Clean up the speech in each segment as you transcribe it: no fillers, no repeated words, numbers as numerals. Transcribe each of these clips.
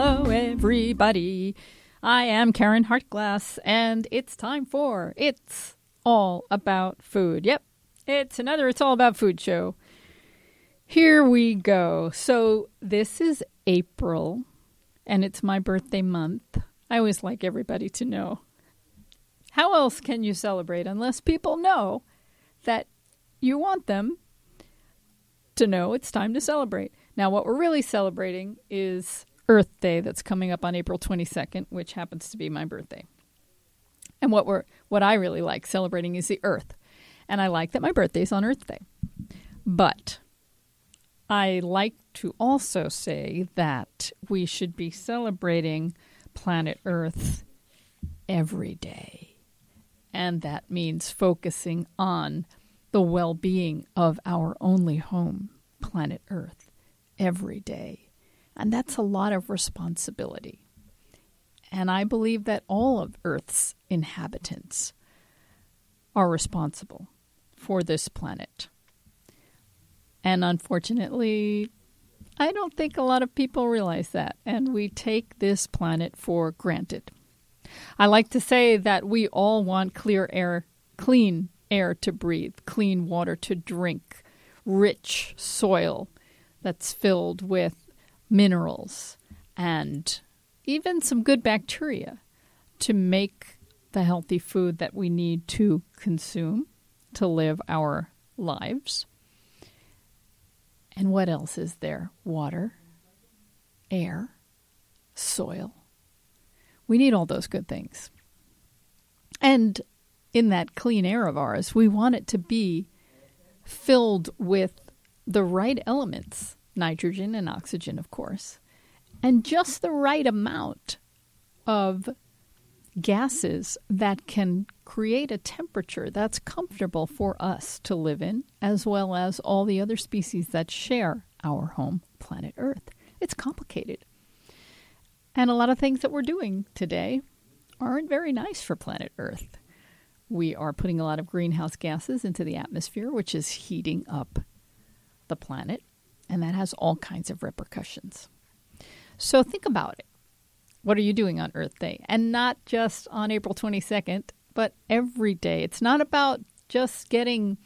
Hello, everybody. I am Karen Hartglass, and it's time for It's All About Food. Yep, it's another It's All About Food show. Here we go. So this is April, and it's my birthday month. I always like everybody to know. How else can you celebrate unless people know that you want them to know it's time to celebrate? Now, what we're really celebrating is Earth Day that's coming up on April 22nd, which happens to be my birthday. And what I really like celebrating is the Earth. And I like that my birthday's on Earth Day. But I like to also say that we should be celebrating planet Earth every day. And that means focusing on the well-being of our only home, planet Earth, every day. And that's a lot of responsibility. And I believe that all of Earth's inhabitants are responsible for this planet. And unfortunately, I don't think a lot of people realize that. And we take this planet for granted. I like to say that we all want clear air, clean air to breathe, clean water to drink, rich soil that's filled with minerals and even some good bacteria to make the healthy food that we need to consume to live our lives. And what else is there? Water, air, soil. We need all those good things. And in that clean air of ours, we want it to be filled with the right elements, nitrogen and oxygen, of course, and just the right amount of gases that can create a temperature that's comfortable for us to live in, as well as all the other species that share our home, planet Earth. It's complicated. And a lot of things that we're doing today aren't very nice for planet Earth. We are putting a lot of greenhouse gases into the atmosphere, which is heating up the planet, and that has all kinds of repercussions. So think about it. What are you doing on Earth Day? And not just on April 22nd, but every day. It's not about just getting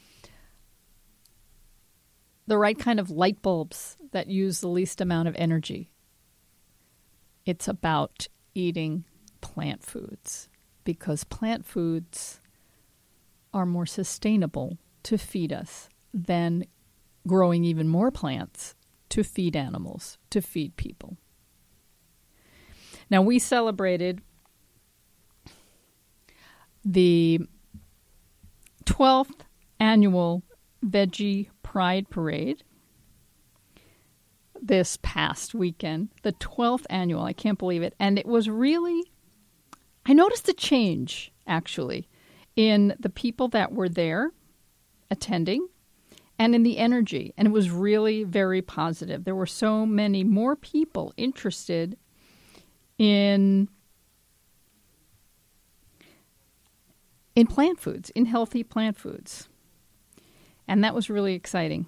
the right kind of light bulbs that use the least amount of energy. It's about eating plant foods, because plant foods are more sustainable to feed us than growing even more plants to feed animals, to feed people. Now, we celebrated the 12th annual Veggie Pride Parade this past weekend, the 12th annual. I can't believe it. And it was really, I noticed a change, actually, in the people that were there attending and in the energy. And it was really very positive. There were so many more people interested in plant foods, in healthy plant foods. And that was really exciting.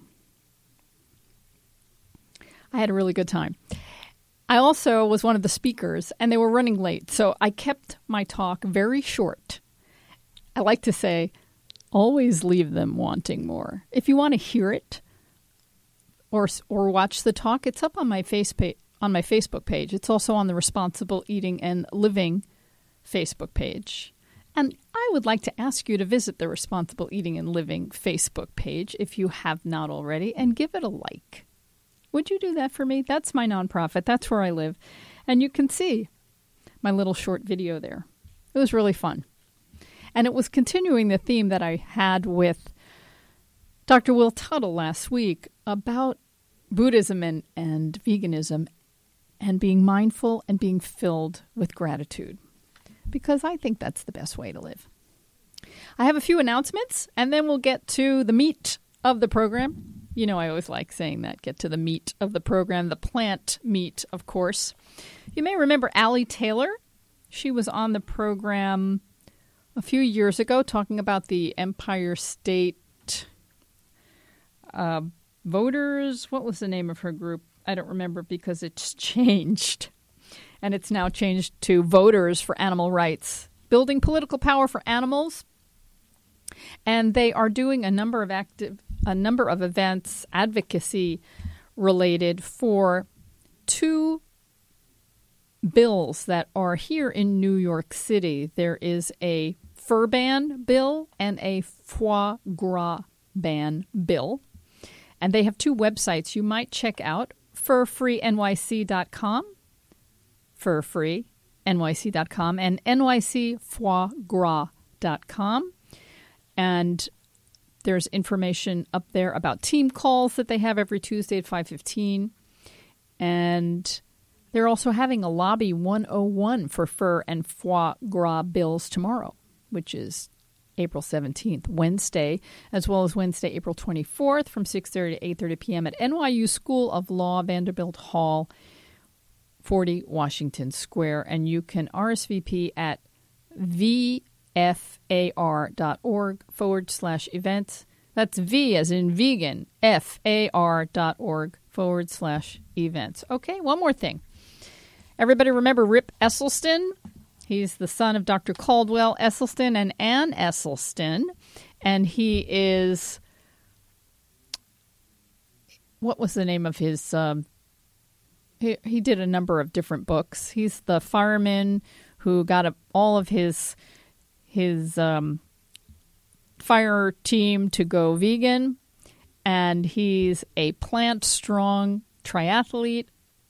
I had a really good time. I also was one of the speakers, and they were running late, so I kept my talk very short. I like to say, always leave them wanting more. If you want to hear it or watch the talk, it's up on my Facebook page. It's also on the Responsible Eating and Living Facebook page. And I would like to ask you to visit the Responsible Eating and Living Facebook page if you have not already, and give it a like. Would you do that for me? That's my nonprofit. That's where I live. And you can see my little short video there. It was really fun. And it was continuing the theme that I had with Dr. Will Tuttle last week about Buddhism and veganism and being mindful and being filled with gratitude, because I think that's the best way to live. I have a few announcements, and then we'll get to the meat of the program. You know, I always like saying that, get to the meat of the program, the plant meat, of course. You may remember Allie Taylor. She was on the program a few years ago talking about the Empire State Voters. What was the name of her group? I don't remember because it's changed. and it's now changed to Voters for Animal Rights, Building Political Power for Animals. And they are doing a number of events, advocacy related, for two bills that are here in New York City. There is a fur ban bill and a foie gras ban bill. And they have two websites you might check out: furfreenyc.com, furfreenyc.com, and nycfoiegras.com. And there's information up there about team calls that they have every Tuesday at 5:15. And they're also having a Lobby 101 for fur and foie gras bills tomorrow, which is April 17th, Wednesday, as well as Wednesday, April 24th from 6:30 to 8:30 p.m. at NYU School of Law, Vanderbilt Hall, 40 Washington Square. And you can RSVP at vfar.org/events. That's V as in vegan, far.org/events. Okay, one more thing. Everybody remember Rip Esselstyn? He's the son of Dr. Caldwell Esselstyn and Ann Esselstyn. And he is, what was the name of his, he did a number of different books. He's the fireman who got all of his fire team to go vegan. And he's a plant-strong triathlete.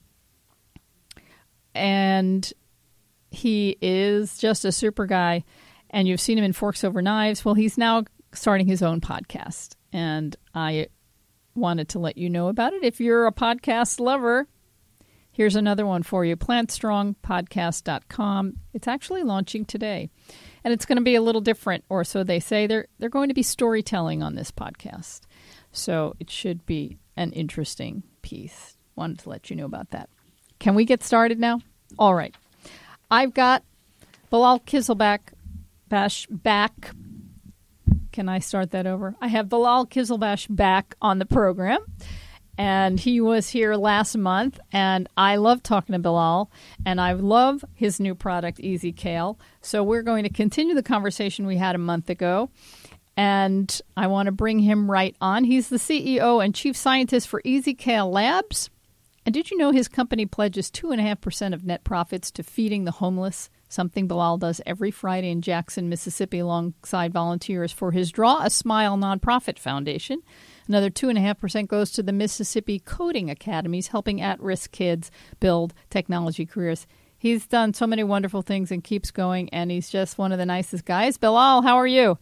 And he is just a super guy, and you've seen him in Forks Over Knives. Well, he's now starting his own podcast, and I wanted to let you know about it. If you're a podcast lover, here's another one for you, plantstrongpodcast.com. It's actually launching today, and it's going to be a little different, or so they say. They're going to be storytelling on this podcast, so it should be an interesting piece. Wanted to let you know about that. Can we get started now? All right. I've got Bilal Kizilbash back. Can I start that over? I have Bilal Kizilbash back on the program, and he was here last month, and I love talking to Bilal, and I love his new product, Easy Kale. So we're going to continue the conversation we had a month ago, and I want to bring him right on. He's the CEO and chief scientist for Easy Kale Labs. And did you know his company pledges 2.5% of net profits to feeding the homeless, something Bilal does every Friday in Jackson, Mississippi, alongside volunteers for his Draw a Smile nonprofit foundation. Another 2.5% goes to the Mississippi Coding Academies, helping at-risk kids build technology careers. He's done so many wonderful things and keeps going, and he's just one of the nicest guys. Bilal, how are you?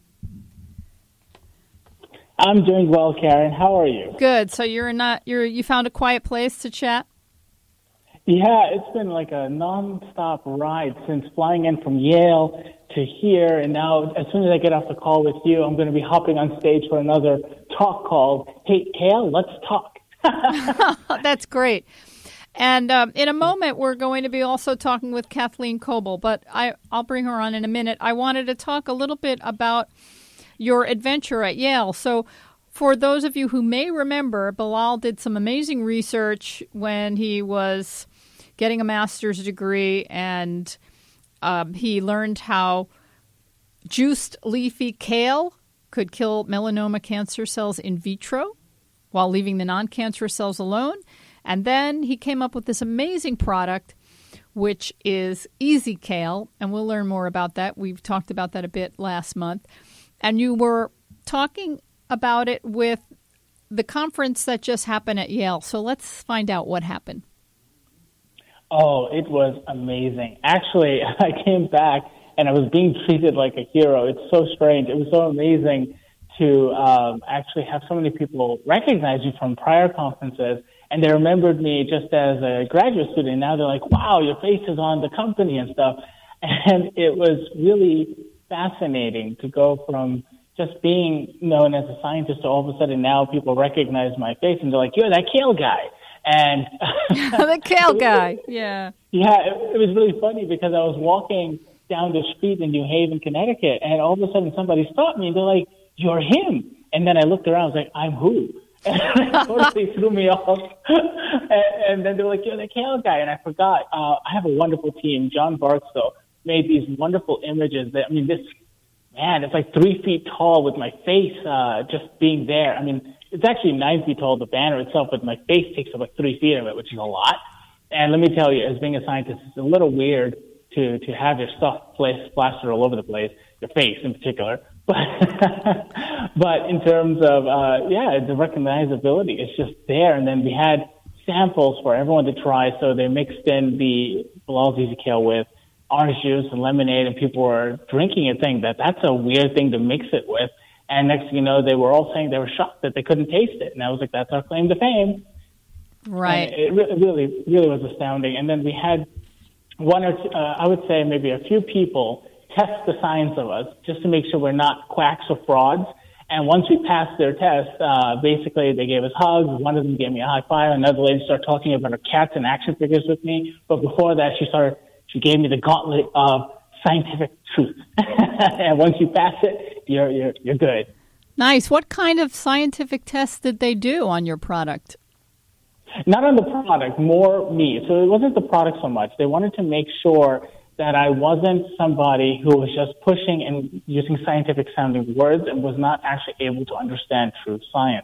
I'm doing well, Karen. How are you? Good. So you found a quiet place to chat? Yeah, it's been like a nonstop ride since flying in from Yale to here, and now as soon as I get off the call with you, I'm going to be hopping on stage for another talk called Hey, Kale, Let's Talk. That's great. And in a moment, we're going to be also talking with Kathleen Coble, but I'll bring her on in a minute. I wanted to talk a little bit about your adventure at Yale. So for those of you who may remember, Bilal did some amazing research when he was getting a master's degree, and he learned how juiced leafy kale could kill melanoma cancer cells in vitro while leaving the non-cancerous cells alone. And then he came up with this amazing product, which is Easy Kale, and we'll learn more about that. We've talked about that a bit last month. And you were talking about it with the conference that just happened at Yale. So let's find out what happened. Oh, it was amazing. Actually, I came back and I was being treated like a hero. It's so strange. It was so amazing to actually have so many people recognize you from prior conferences. And they remembered me just as a graduate student. Now they're like, wow, your face is on the company and stuff. And it was really fascinating to go from just being known as a scientist to all of a sudden now people recognize my face and they're like, you're that kale guy. And the kale guy, yeah. Yeah, it was really funny because I was walking down the street in New Haven, Connecticut, and all of a sudden somebody stopped me and they're like, you're him. And then I looked around, I was like, I'm who? And it totally threw me off. And then they were like, you're the kale guy. And I forgot. I have a wonderful team. John Barksdale made these wonderful images that, I mean, it's like 3 feet tall with my face just being there. I mean, it's actually 9 feet tall, the banner itself, but my face takes up like 3 feet of it, which is a lot. And let me tell you, as being a scientist, it's a little weird to have your stuff plastered all over the place, your face in particular. But in terms of, the recognizability, it's just there. And then we had samples for everyone to try. So they mixed in the Bilal's Easy Kale with orange juice and lemonade, and people were drinking it, saying that that's a weird thing to mix it with. And next thing you know, they were all saying they were shocked that they couldn't taste it. And I was like, that's our claim to fame. Right. And it really, really was astounding. And then we had one or two, I would say maybe a few people test the science of us just to make sure we're not quacks or frauds. And once we passed their test, basically they gave us hugs. One of them gave me a high five. Another lady started talking about her cats and action figures with me. But before that, she gave me the gauntlet of scientific truth. And once you pass it, you're good. Nice. What kind of scientific tests did they do on your product? Not on the product, more me. So it wasn't the product so much. They wanted to make sure that I wasn't somebody who was just pushing and using scientific sounding words and was not actually able to understand true science.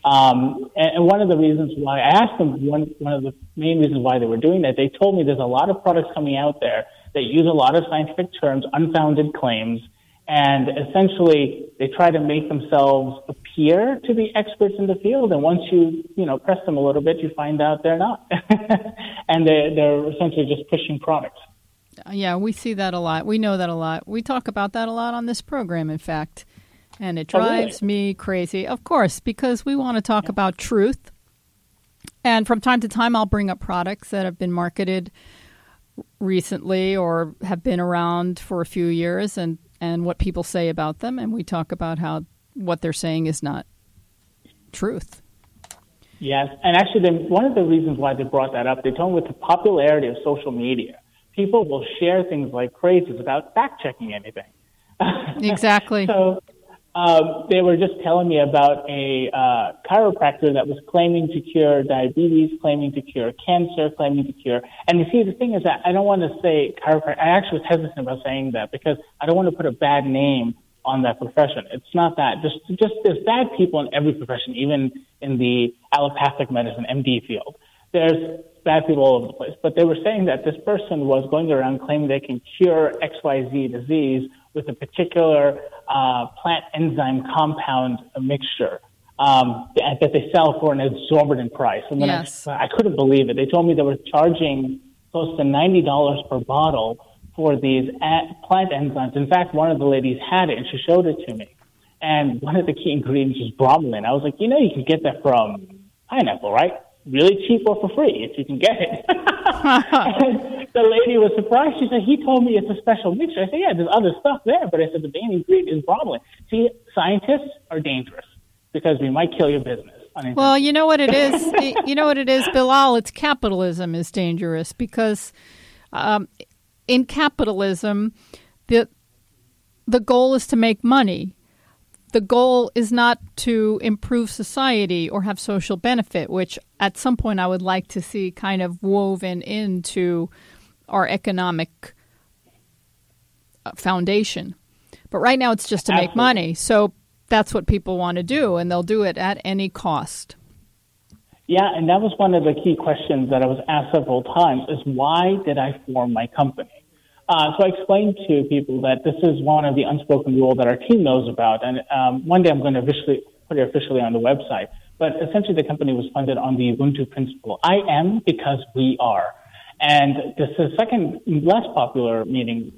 And one of the reasons why I asked them, one of the main reasons why they were doing that, they told me there's a lot of products coming out there that use a lot of scientific terms, unfounded claims, and essentially they try to make themselves appear to be experts in the field. And once you press them a little bit, you find out they're not. And they're essentially just pushing products. Yeah, we see that a lot. We know that a lot. We talk about that a lot on this program, in fact. And it drives me crazy, of course, because we want to talk about truth. And from time to time, I'll bring up products that have been marketed recently or have been around for a few years and what people say about them. And we talk about how what they're saying is not truth. Yes. And actually, one of the reasons why they brought that up, they told me with the popularity of social media, people will share things like crazy without fact-checking anything. Exactly. So they were just telling me about a chiropractor that was claiming to cure diabetes, claiming to cure cancer, claiming to cure. And you see, the thing is that I don't want to say chiropractor. I actually was hesitant about saying that because I don't want to put a bad name on that profession. It's not that. Just there's bad people in every profession, even in the allopathic medicine, MD field. There's bad people all over the place. But they were saying that this person was going around claiming they can cure XYZ disease with a particular plant enzyme compound mixture that they sell for an exorbitant price. And then yes. I couldn't believe it. They told me they were charging close to $90 per bottle for these plant enzymes. In fact, one of the ladies had it, and she showed it to me. And one of the key ingredients was bromelain. I was like, you can get that from pineapple, right? Really cheap or for free if you can get it. And the lady was surprised. She said, he told me it's a special mixture. I said, yeah, there's other stuff there, but I said the main ingredient is bromelain. See, scientists are dangerous because we might kill your business. Well, you know what it is? You know what it is, Bilal? It's capitalism is dangerous because in capitalism, the goal is to make money. The goal is not to improve society or have social benefit, which at some point I would like to see kind of woven into our economic foundation. But right now it's just to make money. So that's what people want to do, and they'll do it at any cost. Yeah, and that was one of the key questions that I was asked several times is why did I form my company? So I explained to people that this is one of the unspoken rules that our team knows about. And one day I'm going to put it officially on the website. But essentially the company was funded on the Ubuntu principle. I am because we are. And this is the second less popular meaning.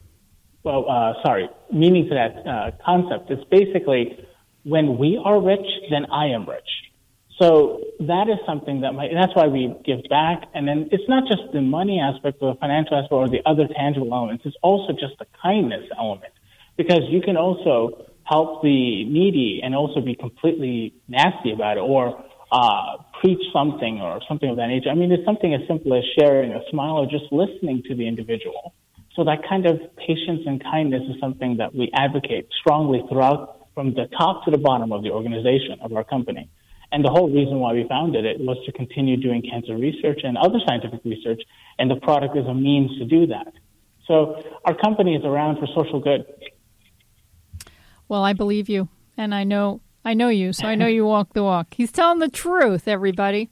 Meaning to that concept. It's basically when we are rich, then I am rich. So that is something that's why we give back. And then it's not just the money aspect or the financial aspect or the other tangible elements. It's also just the kindness element because you can also help the needy and also be completely nasty about it or preach something or something of that nature. I mean, it's something as simple as sharing a smile or just listening to the individual. So that kind of patience and kindness is something that we advocate strongly throughout from the top to the bottom of the organization of our company. And the whole reason why we founded it was to continue doing cancer research and other scientific research, and the product is a means to do that. So our company is around for social good. Well, I believe you, and I know you, so I know you walk the walk. He's telling the truth, everybody.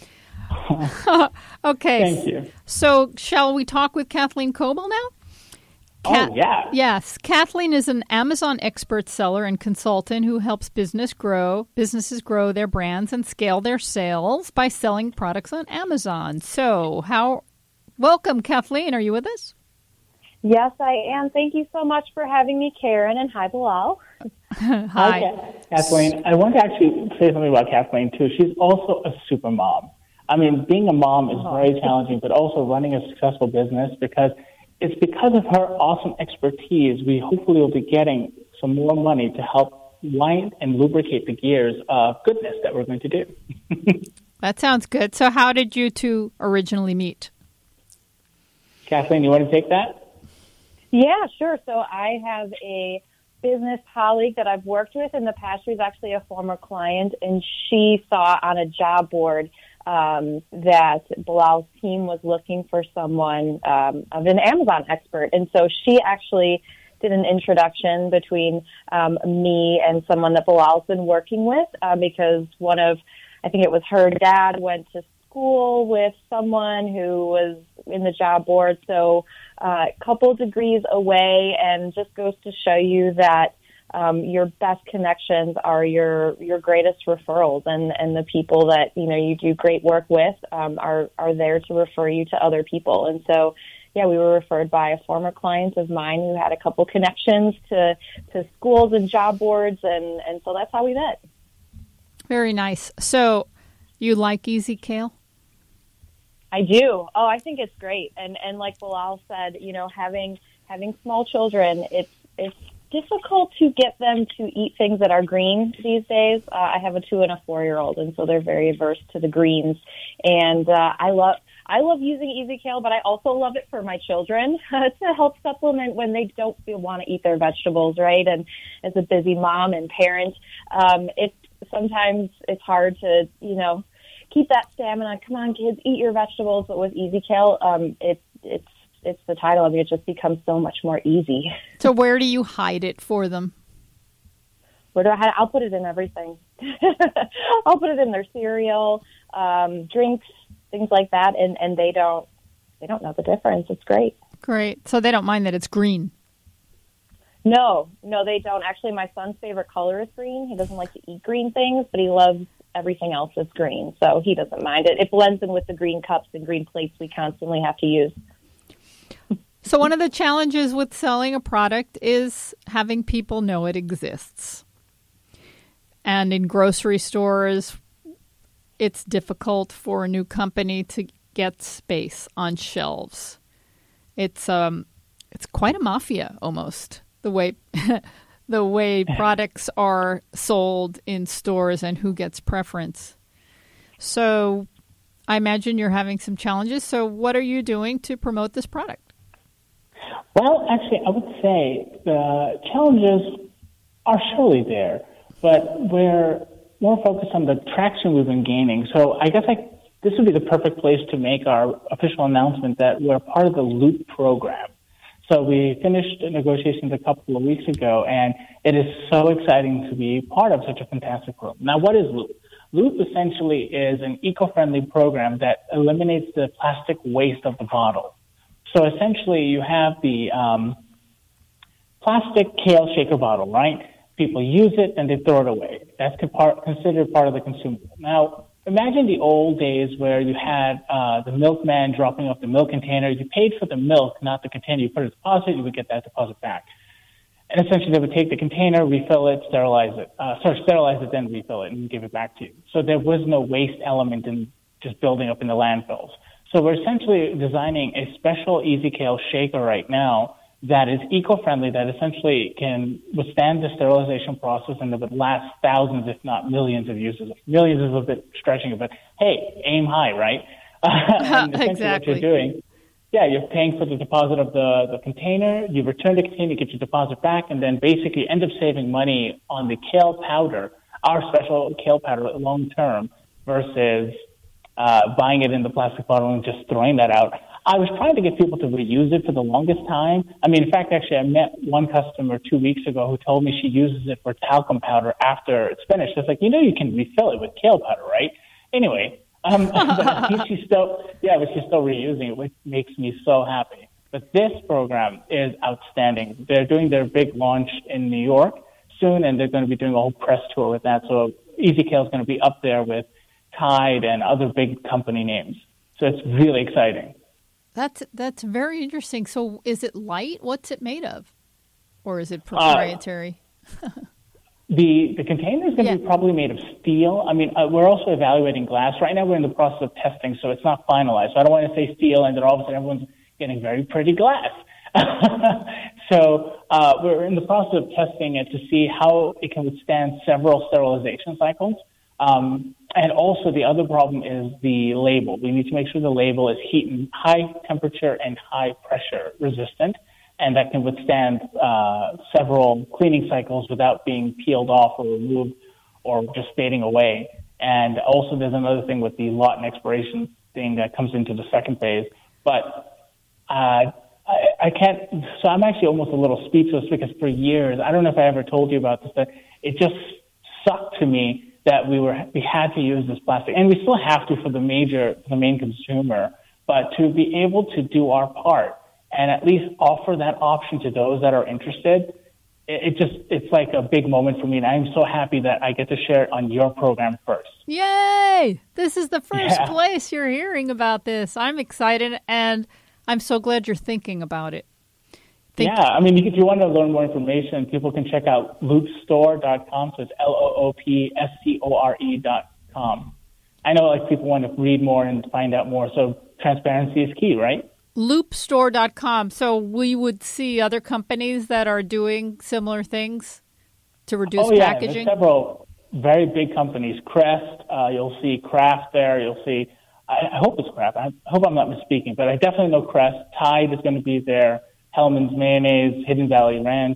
Okay. Thank you. So shall we talk with Kathleen Coble now? Oh, yeah. Yes. Kathleen is an Amazon expert seller and consultant who helps businesses grow their brands and scale their sales by selling products on Amazon. So welcome, Kathleen. Are you with us? Yes, I am. Thank you so much for having me, Karen, and hi, Bilal. Hi. Okay. Kathleen, I want to actually say something about Kathleen, too. She's also a super mom. I mean, being a mom is very challenging, but also running a successful business it's because of her awesome expertise, we hopefully will be getting some more money to help wind and lubricate the gears of goodness that we're going to do. That sounds good. So how did you two originally meet? Kathleen, you want to take that? Yeah, sure. So I have a business colleague that I've worked with in the past. She's actually a former client, and she saw on a job board that Bilal's team was looking for someone of an Amazon expert. And so she actually did an introduction between me and someone that Bilal's been working with because I think it was her dad went to school with someone who was in the job board. So a couple degrees away, and just goes to show you that your best connections are your greatest referrals, and the people that you do great work with are there to refer you to other people. And so, yeah, we were referred by a former client of mine who had a couple connections to schools and job boards, and so that's how we met. Very nice. So, you like Easy Kale? I do. Oh, I think it's great. And like Bilal said, having small children, it's difficult to get them to eat things that are green these days. I have a 2 and a 4-year-old, and so they're very averse to the greens. And I love using Easy Kale, but I also love it for my children to help supplement when they don't want to eat their vegetables, right? And as a busy mom and parent, sometimes it's hard to, keep that stamina. Come on, kids, eat your vegetables. But with Easy Kale, it's the title. I mean, it just becomes so much more easy. So where do you hide it for them? Where do I hide it? I'll put it in everything. I'll put it in their cereal, drinks, things like that, and they don't know the difference. It's great. Great. So they don't mind that it's green. No, they don't. Actually, my son's favorite color is green. He doesn't like to eat green things, but he loves everything else that's green, so he doesn't mind it. It blends in with the green cups and green plates we constantly have to use. So one of the challenges with selling a product is having people know it exists. And in grocery stores, it's difficult for a new company to get space on shelves. It's quite a mafia almost, the way products are sold in stores and who gets preference. So I imagine you're having some challenges. So what are you doing to promote this product? Well, actually, I would say the challenges are surely there, but we're more focused on the traction we've been gaining. So I guess this would be the perfect place to make our official announcement that we're part of the Loop program. So we finished negotiations a couple of weeks ago, and it is so exciting to be part of such a fantastic program. Now, what is Loop? Loop essentially is an eco-friendly program that eliminates the plastic waste of the bottle. So essentially, you have the plastic kale shaker bottle, right? People use it and they throw it away. That's considered part of the consumable. Now, imagine the old days where you had the milkman dropping off the milk container. You paid for the milk, not the container. You put a deposit, you would get that deposit back. And essentially, they would take the container, refill it, sterilize it, then refill it and give it back to you. So there was no waste element in just building up in the landfills. So we're essentially designing a special Easy Kale shaker right now that is eco-friendly, that essentially can withstand the sterilization process and that would last thousands, if not millions of uses. Millions is a bit stretching it, but hey, aim high, right? And essentially Exactly. what you're doing, you're paying for the deposit of the container, you return the container, you get your deposit back, and then basically end up saving money on the kale powder our special kale powder long term versus buying it in the plastic bottle and just throwing that out. I was trying to get people to reuse it for the longest time. I mean, in fact, actually, I met one customer 2 weeks ago who told me she uses it for talcum powder after it's finished. It's like, you can refill it with kale powder, right? Anyway, but I think she's still reusing it, which makes me so happy. But this program is outstanding. They're doing their big launch in New York soon, and they're going to be doing a whole press tour with that. So Easy Kale is going to be up there with Tide and other big company names. So it's really exciting. That's very interesting. So is it light? What's it made of? Or is it proprietary? The container is going to be probably made of steel. I mean, we're also evaluating glass. Right now we're in the process of testing, so it's not finalized. So I don't want to say steel and then all of a sudden everyone's getting very pretty glass. So we're in the process of testing it to see how it can withstand several sterilization cycles. And also the other problem is the label. We need to make sure the label is heat and high temperature and high pressure resistant, and that can withstand several cleaning cycles without being peeled off or removed or just fading away. And also there's another thing with the lot and expiration thing that comes into the second phase. But I can't, so I'm actually almost a little speechless because for years, I don't know if I ever told you about this, but it just sucked to me that we had to use this plastic, and we still have to for the main consumer, but to be able to do our part and at least offer that option to those that are interested, it's like a big moment for me, and I'm so happy that I get to share it on your program first. Yay! This is the first place you're hearing about this. I'm excited, and I'm so glad you're thinking about it. I mean, if you want to learn more information, people can check out loopstore.com. So it's LOOPSCORE.com. I know people want to read more and find out more. So transparency is key, right? Loopstore.com. So we would see other companies that are doing similar things to reduce packaging? There's several very big companies. Crest, you'll see Kraft there. You'll see, I hope it's Kraft. I hope I'm not misspeaking, but I definitely know Crest. Tide is going to be there. Hellman's Mayonnaise, Hidden Valley Ranch.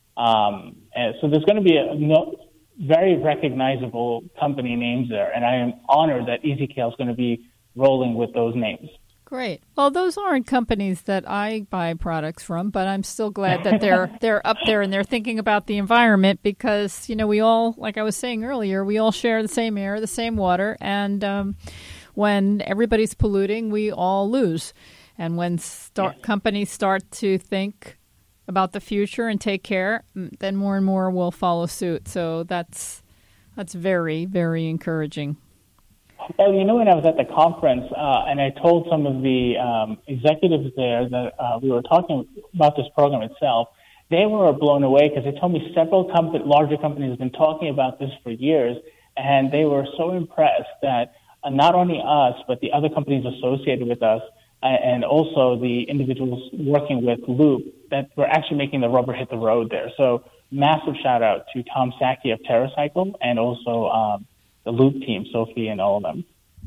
And so there's going to be very recognizable company names there. And I am honored that Easy Kale is going to be rolling with those names. Great. Well, those aren't companies that I buy products from, but I'm still glad that they're up there and they're thinking about the environment because, we all, like I was saying earlier, we all share the same air, the same water. And when everybody's polluting, we all lose. And when companies start to think about the future and take care, then more and more will follow suit. So that's very, very encouraging. Well, when I was at the conference and I told some of the executives there that we were talking about this program itself, they were blown away because they told me several larger companies have been talking about this for years, and they were so impressed that not only us, but the other companies associated with us, and also the individuals working with Loop, that we're actually making the rubber hit the road there. So massive shout out to Tom Sacchi of TerraCycle and also the Loop team, Sophie and all of them.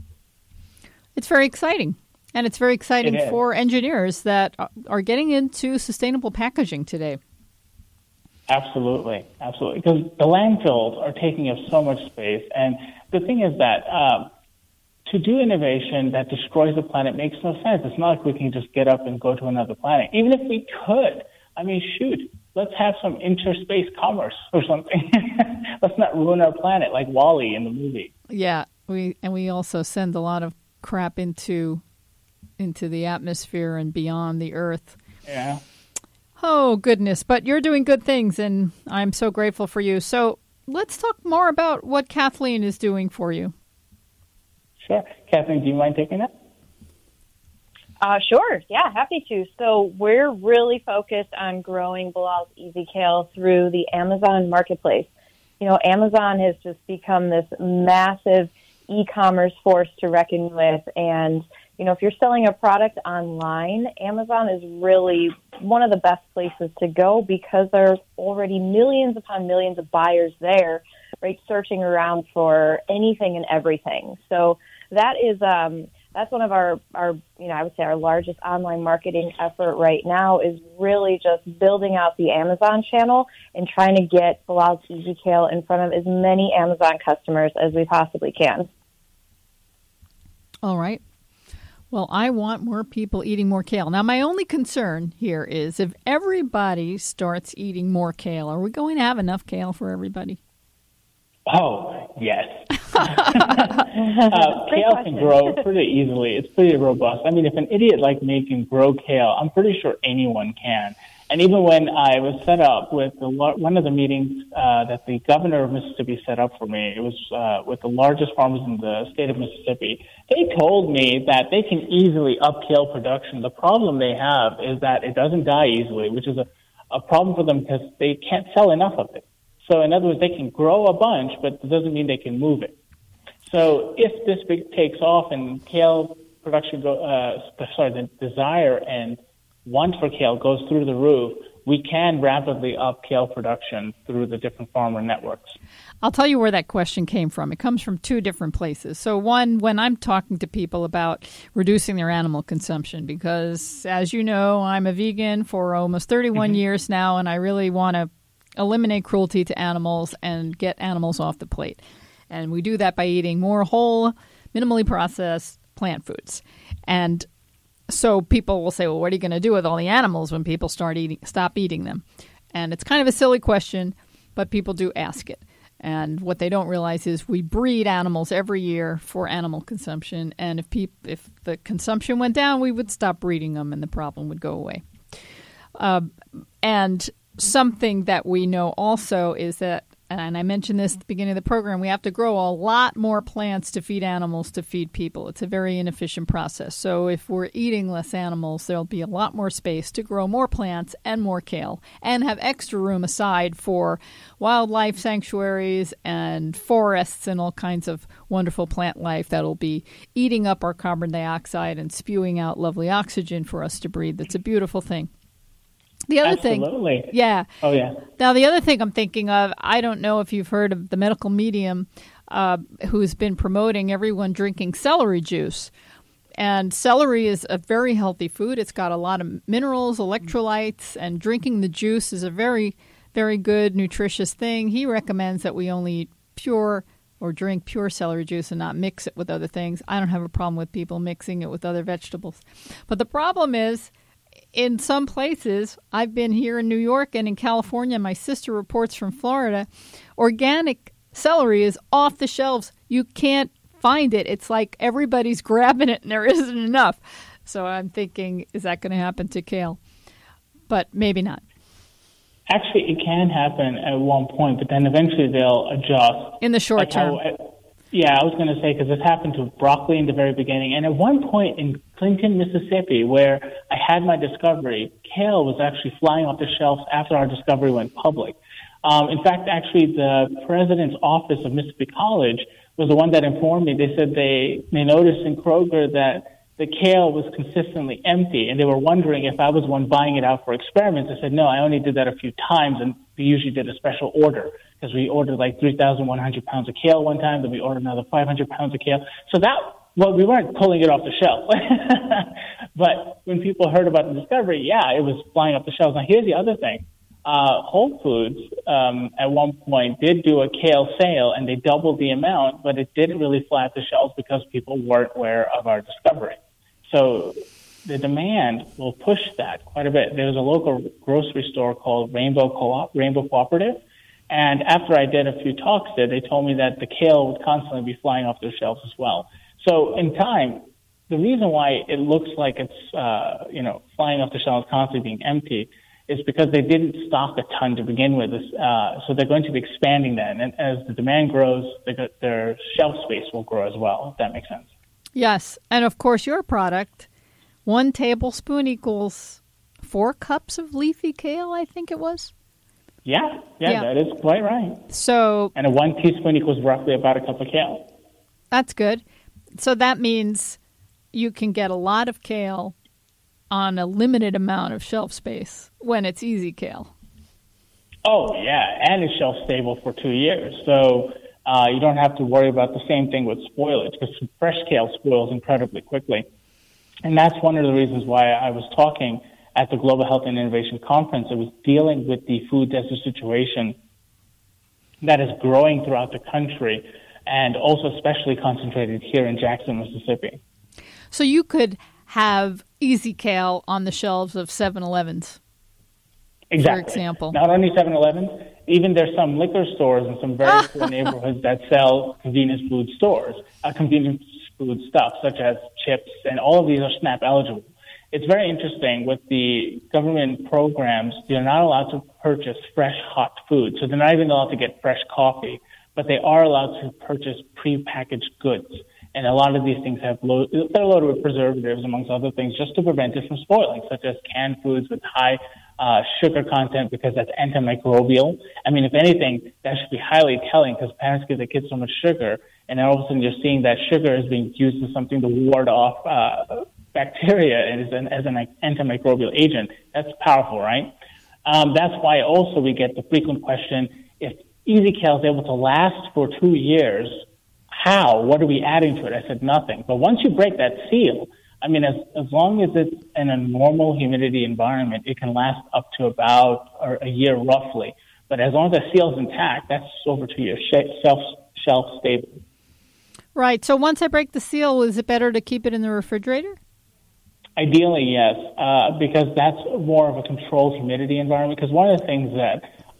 It's very exciting. And it's very exciting for engineers that are getting into sustainable packaging today. Absolutely. Because the landfills are taking up so much space. And the thing is that to do innovation that destroys the planet makes no sense. It's not like we can just get up and go to another planet. Even if we could, let's have some interspace commerce or something. Let's not ruin our planet like WALL-E in the movie. Yeah, we also send a lot of crap into the atmosphere and beyond the Earth. Yeah. Oh, goodness. But you're doing good things, and I'm so grateful for you. So let's talk more about what Kathleen is doing for you. Sure. Kathleen, do you mind taking that? Sure. Yeah, happy to. So we're really focused on growing Bilal's Easy Kale through the Amazon marketplace. Amazon has just become this massive e-commerce force to reckon with. And, if you're selling a product online, Amazon is really one of the best places to go because there's already millions upon millions of buyers there, right, searching around for anything and everything. So that's that's one of our, I would say our largest online marketing effort right now is really just building out the Amazon channel and trying to get Bilal's Easy Kale in front of as many Amazon customers as we possibly can. All right. Well, I want more people eating more kale. Now, my only concern here is if everybody starts eating more kale, are we going to have enough kale for everybody? Oh, yes. Kale can grow pretty easily. It's pretty robust. I mean, if an idiot like me can grow kale, I'm pretty sure anyone can. And even when I was set up with one of the meetings that the governor of Mississippi set up for me, it was with the largest farmers in the state of Mississippi. They told me that they can easily up kale production. The problem they have is that it doesn't die easily, which is a problem for them because they can't sell enough of it. So in other words, they can grow a bunch, but it doesn't mean they can move it. So if this takes off and kale production the desire and want for kale goes through the roof, we can rapidly up kale production through the different farmer networks. I'll tell you where that question came from. It comes from two different places. So one, when I'm talking to people about reducing their animal consumption, because as you know, I'm a vegan for almost 31 years now, and I really want to eliminate cruelty to animals and get animals off the plate. And we do that by eating more whole, minimally processed plant foods. And so people will say, well, what are you going to do with all the animals when people stop eating them? And it's kind of a silly question, but people do ask it. And what they don't realize is we breed animals every year for animal consumption. And if the consumption went down, we would stop breeding them and the problem would go away. And something that we know also is that, and I mentioned this at the beginning of the program, we have to grow a lot more plants to feed animals to feed people. It's a very inefficient process. So if we're eating less animals, there'll be a lot more space to grow more plants and more kale and have extra room aside for wildlife sanctuaries and forests and all kinds of wonderful plant life that'll be eating up our carbon dioxide and spewing out lovely oxygen for us to breathe. That's a beautiful thing. The other Absolutely. thing, yeah. Oh, yeah. Now, the other thing I'm thinking of, I don't know if you've heard of the medical medium who's been promoting everyone drinking celery juice. And celery is a very healthy food. It's got a lot of minerals, electrolytes, and drinking the juice is a very, very good, nutritious thing. He recommends that we only eat pure or drink pure celery juice and not mix it with other things. I don't have a problem with people mixing it with other vegetables. But the problem is, in some places, I've been here in New York and in California, my sister reports from Florida, organic celery is off the shelves. You can't find it. It's like everybody's grabbing it and there isn't enough. So I'm thinking, is that going to happen to kale? But maybe not. Actually, it can happen at one point, but then eventually they'll adjust. In the short term. I was going to say, because this happened to broccoli in the very beginning. And at one point in Clinton, Mississippi, where I had my discovery, kale was actually flying off the shelves after our discovery went public. In fact, actually, the president's office of Mississippi College was the one that informed me. They said they noticed in Kroger that the kale was consistently empty, and they were wondering if I was one buying it out for experiments. I said, no, I only did that a few times, and we usually did a special order because we ordered like 3,100 pounds of kale one time, then we ordered another 500 pounds of kale. So we weren't pulling it off the shelf. But when people heard about the discovery, it was flying off the shelves. Now, here's the other thing. Whole Foods at one point did do a kale sale, and they doubled the amount, but it didn't really fly off the shelves because people weren't aware of our discovery. So the demand will push that quite a bit. There's a local grocery store called Rainbow Cooperative, and after I did a few talks there, they told me that the kale would constantly be flying off their shelves as well. So in time, the reason why it looks like it's flying off the shelves, constantly being empty, is because they didn't stock a ton to begin with. So they're going to be expanding that, and as the demand grows, their shelf space will grow as well. If that makes sense. Yes, and of course, your product, 1 tablespoon equals 4 cups of leafy kale. I think it was. Yeah, that is quite right. So, and 1 teaspoon equals roughly about a cup of kale. That's good. So that means you can get a lot of kale on a limited amount of shelf space when it's easy kale. Oh, yeah, and it's shelf stable for 2 years. So You don't have to worry about the same thing with spoilage, because fresh kale spoils incredibly quickly. And that's one of the reasons why I was talking at the Global Health and Innovation Conference. It was dealing with the food desert situation that is growing throughout the country, and also especially concentrated here in Jackson, Mississippi. So you could have Easy Kale on the shelves of 7-Elevens, exactly. For example. Not only 7-Elevens, even there's some liquor stores in some very poor neighborhoods that sell convenience food stuff, such as chips, and all of these are SNAP eligible. It's very interesting with the government programs. They're not allowed to purchase fresh, hot food. So they're not even allowed to get fresh coffee, but they are allowed to purchase prepackaged goods. And a lot of these things they're loaded with preservatives, amongst other things, just to prevent it from spoiling, such as canned foods with high sugar content, because that's antimicrobial. I mean, if anything, that should be highly telling, because parents give their kids so much sugar, and then all of a sudden you're seeing that sugar is being used as something to ward off bacteria and as an antimicrobial agent. That's powerful, right? That's why also we get the frequent question, if Easy Kale is able to last for 2 years, how? What are we adding to it? I said nothing. But once you break that seal, I mean, as long as it's in a normal humidity environment, it can last up to about a year roughly. But as long as the seal is intact, that's over 2 years, shelf stable. Right. So once I break the seal, is it better to keep it in the refrigerator? Ideally, yes, because that's more of a controlled humidity environment. Because one of the things that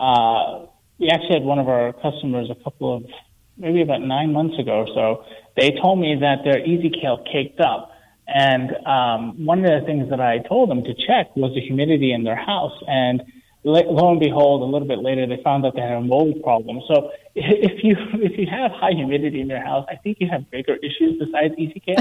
we actually had one of our customers maybe about 9 months ago or so, they told me that their Easy Kale caked up. And one of the things that I told them to check was the humidity in their house. And lo and behold, a little bit later, they found out they had a mold problem. So if you have high humidity in your house, I think you have bigger issues besides Easy Kale.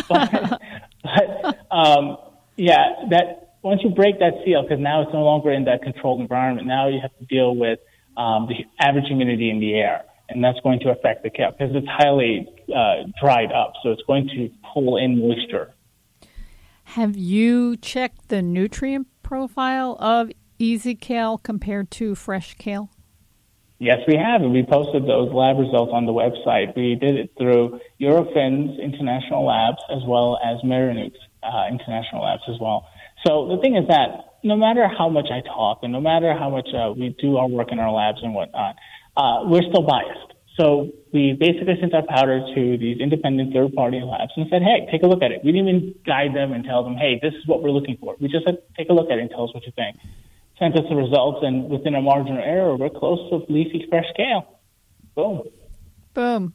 That once you break that seal, because now it's no longer in that controlled environment, now you have to deal with the average humidity in the air. And that's going to affect the kale because it's highly dried up. So it's going to pull in moisture. Have you checked the nutrient profile of Easy Kale compared to fresh kale? Yes, we have. And we posted those lab results on the website. We did it through Eurofins International Labs as well as Marinukes International Labs as well. So the thing is that no matter how much I talk and no matter how much we do our work in our labs and whatnot, we're still biased. So we basically sent our powder to these independent third-party labs and said, hey, take a look at it. We didn't even guide them and tell them, hey, this is what we're looking for. We just said, take a look at it and tell us what you think. Sent us the results, and within a margin of error, we're close to leafy fresh kale. Boom. Boom.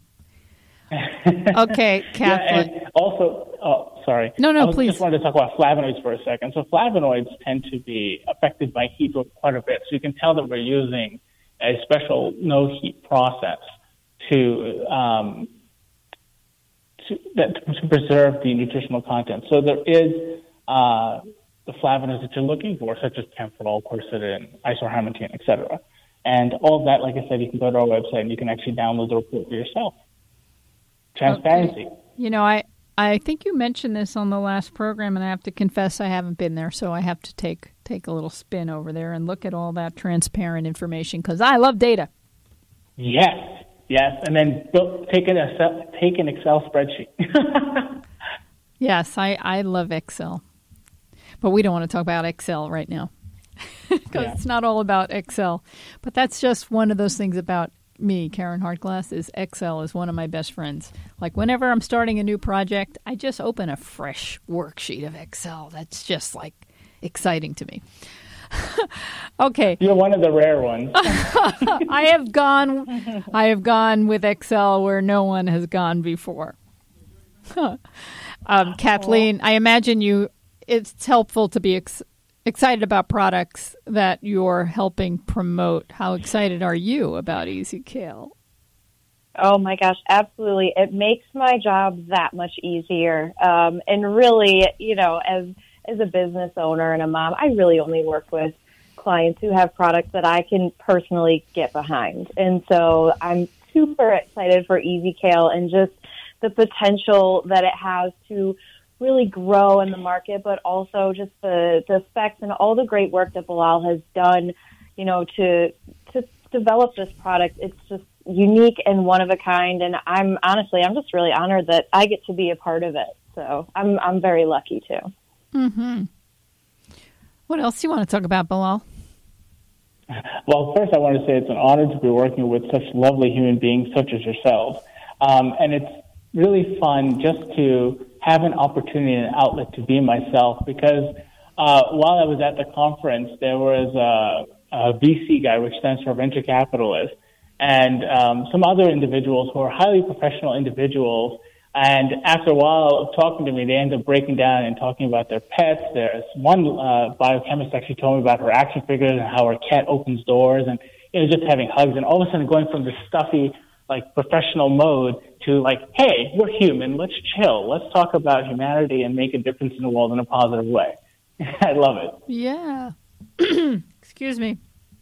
Okay, Kathleen. Yeah, and also, sorry. No, please. I just wanted to talk about flavonoids for a second. So flavonoids tend to be affected by heat quite a bit. So you can tell that we're using a special no-heat process to preserve the nutritional content. So there is the flavonoids that you're looking for, such as kaempferol, quercetin, isoharmantine, etc. And all of that, like I said, you can go to our website and you can actually download the report for yourself. Transparency. Okay. You know, I think you mentioned this on the last program, and I have to confess I haven't been there, so I have to take a little spin over there and look at all that transparent information because I love data. Yes, and then take an Excel spreadsheet. Yes, I love Excel, but we don't want to talk about Excel right now because It's not all about Excel. But that's just one of those things about me, Karen Hartglass, is Excel is one of my best friends. Like whenever I'm starting a new project, I just open a fresh worksheet of Excel. That's just like exciting to me. Okay. You're one of the rare ones. I have gone with Excel where no one has gone before. Kathleen, I imagine it's helpful to be excited about products that you're helping promote. How excited are you about Easy Kale? Oh my gosh, absolutely. It makes my job that much easier. And really, you know, as a business owner and a mom, I really only work with clients who have products that I can personally get behind. And so I'm super excited for Easy Kale and just the potential that it has to really grow in the market, but also just the specs and all the great work that Bilal has done, you know, to developed this product. It's just unique and one of a kind, and I'm just really honored that I get to be a part of it. So I'm very lucky too. Mm-hmm. What else do you want to talk about, Bilal? Well, first I want to say it's an honor to be working with such lovely human beings such as yourselves. And it's really fun just to have an opportunity and an outlet to be myself, because while I was at the conference, there was a VC guy, which stands for venture capitalist, and some other individuals who are highly professional individuals. And after a while of talking to me, they end up breaking down and talking about their pets. There's one biochemist actually told me about her action figures and how her cat opens doors, and just having hugs, and all of a sudden going from this stuffy, like, professional mode to like, hey, we're human, let's chill, let's talk about humanity and make a difference in the world in a positive way. I love it. Yeah. Excuse me.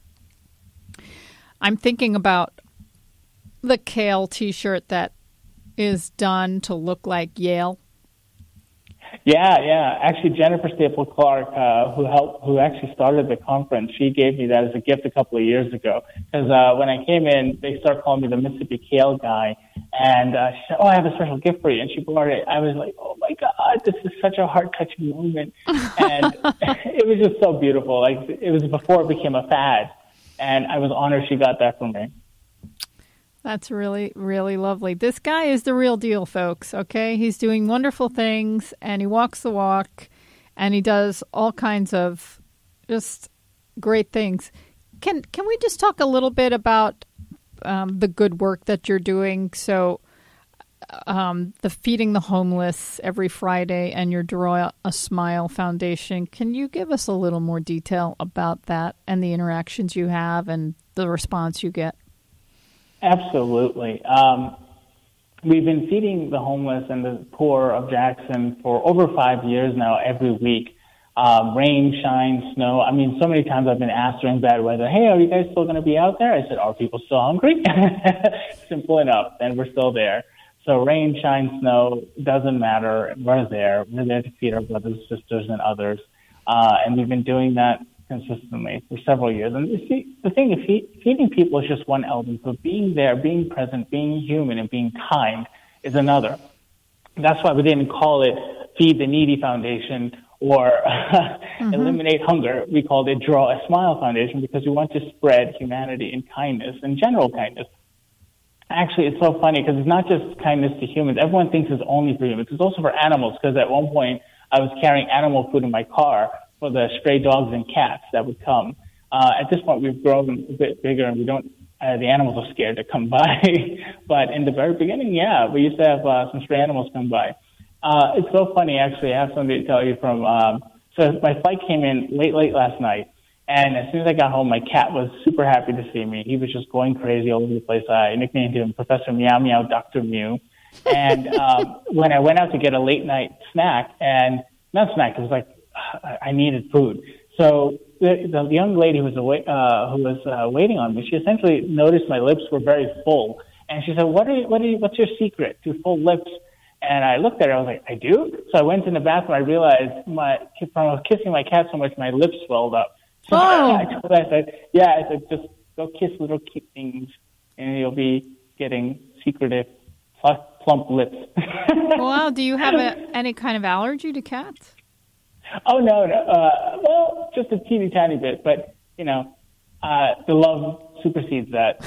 I'm thinking about the kale T-shirt that is done to look like Yale. Yeah. Actually, Jennifer Staple Clark, who actually started the conference, she gave me that as a gift a couple of years ago. Because when I came in, they started calling me the Mississippi Kale guy. And she said, I have a special gift for you. And she brought it. I was like, oh my God, this is such a heart-touching moment. And it was just so beautiful. Like, it was before it became a fad. And I was honored she got that from me. That's really, really lovely. This guy is the real deal, folks, okay? He's doing wonderful things, and he walks the walk, and he does all kinds of just great things. Can we just talk a little bit about the good work that you're doing? So the Feeding the Homeless every Friday and your Draw a Smile Foundation. Can you give us a little more detail about that and the interactions you have and the response you get? Absolutely. We've been feeding the homeless and the poor of Jackson for over 5 years now, every week. Rain, shine, snow. I mean, so many times I've been asked during bad weather, hey, are you guys still going to be out there? I said, are people still hungry? Simple enough. And we're still there. So rain, shine, snow, doesn't matter. We're there. We're there to feed our brothers, sisters, and others. And we've been doing that consistently for several years. And you see, the thing is, feeding people is just one element, but being there, being present, being human, and being kind is another. That's why we didn't call it Feed the Needy Foundation or Eliminate Hunger. We called it Draw a Smile Foundation because we want to spread humanity and kindness and general kindness. Actually, it's so funny because it's not just kindness to humans. Everyone thinks it's only for humans. It's also for animals, because at one point I was carrying animal food in my car for the stray dogs and cats that would come. At this point, we've grown a bit bigger, and we don't. The animals are scared to come by. But in the very beginning, yeah, we used to have some stray animals come by. It's so funny, actually. I have something to tell you from. So my flight came in late last night, and as soon as I got home, my cat was super happy to see me. He was just going crazy all over the place. I nicknamed him Professor Meow Meow, Dr. Mew. And when I went out to get a late night snack, and not snack, it was like I needed food. So the young lady who was waiting on me, she essentially noticed my lips were very full, and she said, "What's your secret to full lips?" And I looked at her. I was like, "I do." So I went in the bathroom. I realized from kissing my cat so much, my lips swelled up. So I said, just go kiss little cute things, and you'll be getting secretive, plump lips. Wow. Do you have any kind of allergy to cats? Oh, no. Well, just a teeny tiny bit, but, the love supersedes that.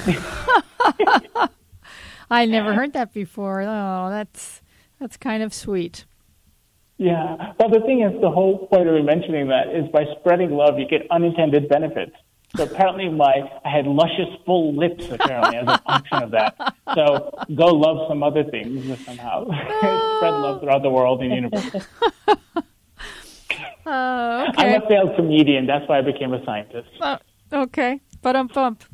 I never heard that before. Oh, that's kind of sweet. Yeah. Well, the thing is, the whole point of me mentioning that is by spreading love, you get unintended benefits. So apparently I had luscious, full lips, apparently, as a function of that. So go love some other things somehow. Spread love throughout the world and universe. Okay. I'm a failed comedian. That's why I became a scientist. Okay. Bump.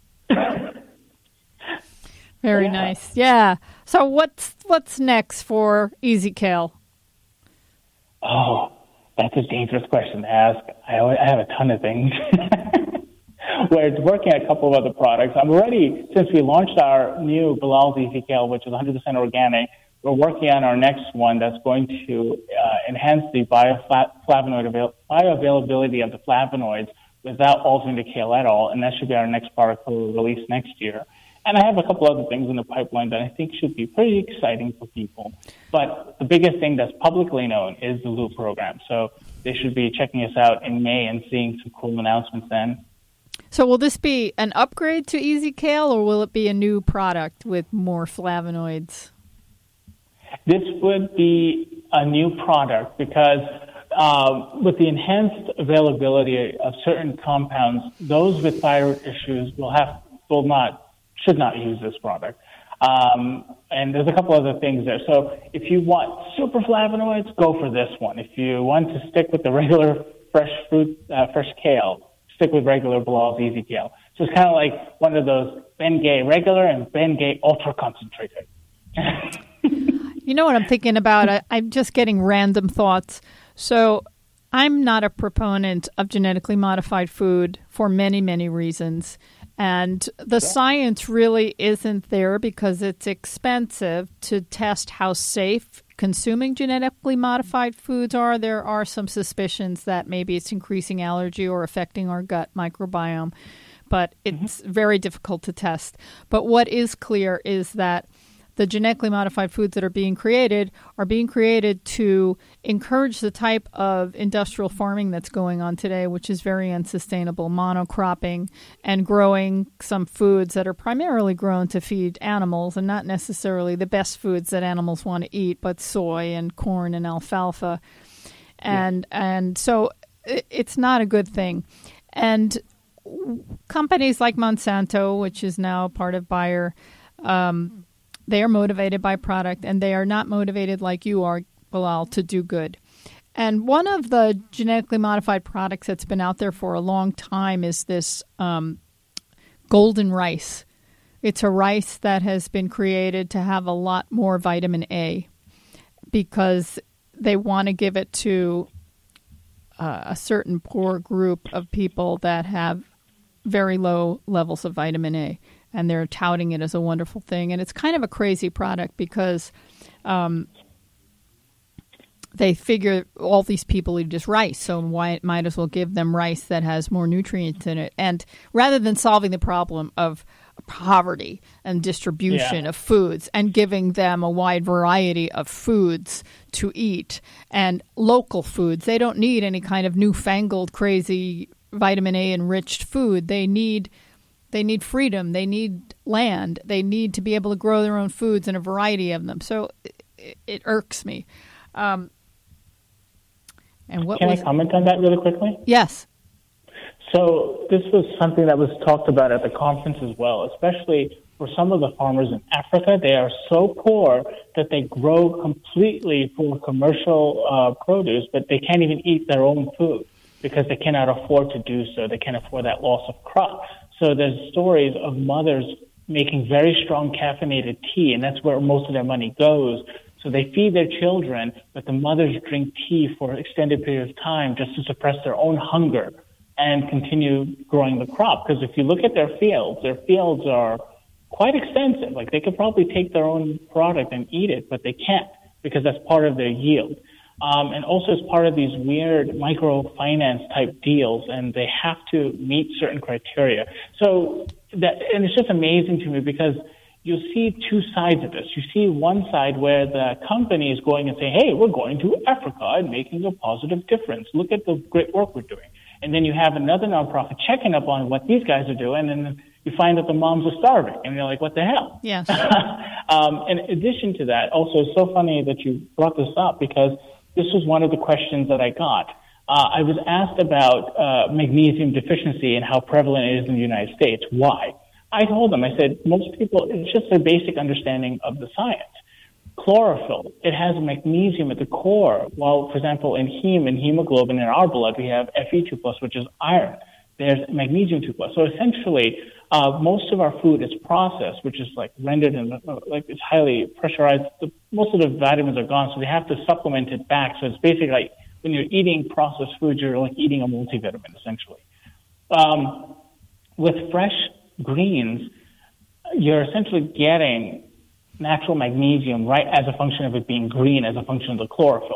Very nice. Yeah. So what's next for Easy Kale? Oh, that's a dangerous question to ask. I have a ton of things. We're working on a couple of other products. I'm already, since we launched our new Bilal's Easy Kale, which is 100% organic, we're working on our next one that's going to enhance the bioavailability of the flavonoids without altering the kale at all, and that should be our next product we'll release next year. And I have a couple other things in the pipeline that I think should be pretty exciting for people. But the biggest thing that's publicly known is the Loop program. So they should be checking us out in May and seeing some cool announcements then. So will this be an upgrade to Easy Kale, or will it be a new product with more flavonoids? This would be a new product because with the enhanced availability of certain compounds, those with thyroid issues should not use this product. And there's a couple other things there. So if you want super flavonoids, go for this one. If you want to stick with the regular fresh kale, stick with regular Bilal's Easy Kale. So it's kind of like one of those Bengay regular and Bengay ultra concentrated. You know what I'm thinking about? I'm just getting random thoughts. So I'm not a proponent of genetically modified food for many, many reasons. And the science really isn't there because it's expensive to test how safe consuming genetically modified foods are. There are some suspicions that maybe it's increasing allergy or affecting our gut microbiome, but it's very difficult to test. But what is clear is that the genetically modified foods that are being created to encourage the type of industrial farming that's going on today, which is very unsustainable, monocropping and growing some foods that are primarily grown to feed animals and not necessarily the best foods that animals want to eat, but soy and corn and alfalfa. And so it's not a good thing. And companies like Monsanto, which is now part of Bayer, they are motivated by product, and they are not motivated like you are, Bilal, to do good. And one of the genetically modified products that's been out there for a long time is this golden rice. It's a rice that has been created to have a lot more vitamin A because they want to give it to a certain poor group of people that have very low levels of vitamin A. And they're touting it as a wonderful thing. And it's kind of a crazy product because they figure all these people eat just rice, so might as well give them rice that has more nutrients in it. And rather than solving the problem of poverty and distribution of foods and giving them a wide variety of foods to eat and local foods, they don't need any kind of newfangled, crazy vitamin A enriched food. They need freedom. They need land. They need to be able to grow their own foods and a variety of them. So it irks me. Can I comment on that really quickly? Yes. So this was something that was talked about at the conference as well, especially for some of the farmers in Africa. They are so poor that they grow completely for commercial produce, but they can't even eat their own food because they cannot afford to do so. They can't afford that loss of crop. So there's stories of mothers making very strong caffeinated tea, and that's where most of their money goes. So they feed their children, but the mothers drink tea for an extended period of time just to suppress their own hunger and continue growing the crop. Because if you look at their fields are quite extensive. Like they could probably take their own product and eat it, but they can't because that's part of their yield. And also as part of these weird microfinance type deals, and they have to meet certain criteria. So and it's just amazing to me because you'll see two sides of this. You see one side where the company is going and saying, hey, we're going to Africa and making a positive difference. Look at the great work we're doing. And then you have another nonprofit checking up on what these guys are doing, and you find that the moms are starving. And you're like, what the hell? Yes. In addition to that, also it's so funny that you brought this up because this was one of the questions that I got. I was asked about magnesium deficiency and how prevalent it is in the United States. Why? I told them, I said, most people, it's just a basic understanding of the science. Chlorophyll, it has magnesium at the core. While, for example, in hemoglobin in our blood, we have Fe2+, which is iron. There's magnesium 2+. So essentially, most of our food is processed, which is like rendered in, it's highly pressurized. Most of the vitamins are gone, so they have to supplement it back. So it's basically like when you're eating processed food, you're like eating a multivitamin, essentially. With fresh greens, you're essentially getting natural magnesium right as a function of it being green, as a function of the chlorophyll.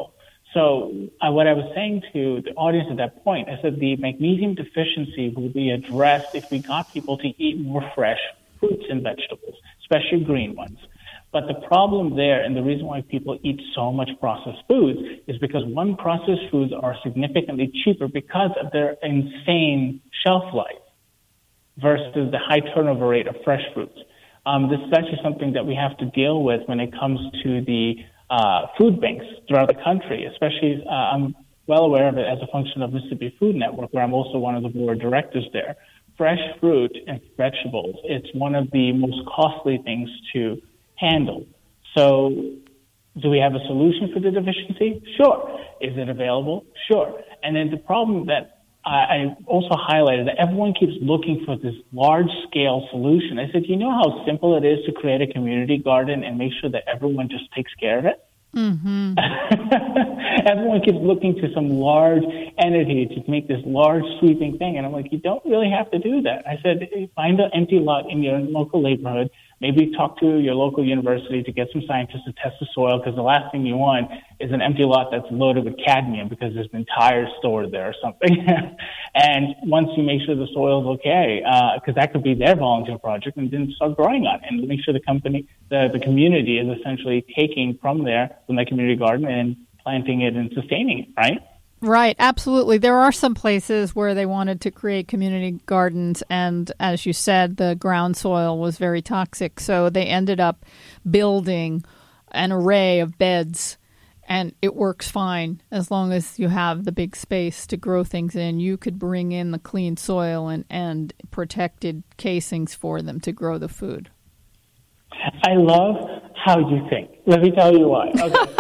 So what I was saying to the audience at that point, I said the magnesium deficiency will be addressed if we got people to eat more fresh fruits and vegetables, especially green ones. But the problem there, and the reason why people eat so much processed foods, is because one, processed foods are significantly cheaper because of their insane shelf life versus the high turnover rate of fresh fruits. This is actually something that we have to deal with when it comes to the food banks throughout the country, especially I'm well aware of it as a function of Mississippi Food Network, where I'm also one of the board of directors there. Fresh fruit and vegetables, it's one of the most costly things to handle. So do we have a solution for the deficiency? Sure. Is it available? Sure. And then the problem that I also highlighted, that everyone keeps looking for this large-scale solution. I said, you know how simple it is to create a community garden and make sure that everyone just takes care of it? Mm-hmm. Everyone keeps looking to some large entity to make this large sweeping thing. And I'm like, you don't really have to do that. I said, find an empty lot in your local neighborhood. Maybe talk to your local university to get some scientists to test the soil, because the last thing you want is an empty lot that's loaded with cadmium because there's been tires stored there or something. And once you make sure the soil's okay, because that could be their volunteer project, and then start growing on it and make sure the community is essentially taking from that community garden and planting it and sustaining it, right? Right, absolutely. There are some places where they wanted to create community gardens, and as you said, the ground soil was very toxic, so they ended up building an array of beds, and it works fine as long as you have the big space to grow things in. You could bring in the clean soil and protected casings for them to grow the food. I love how you think. Let me tell you why.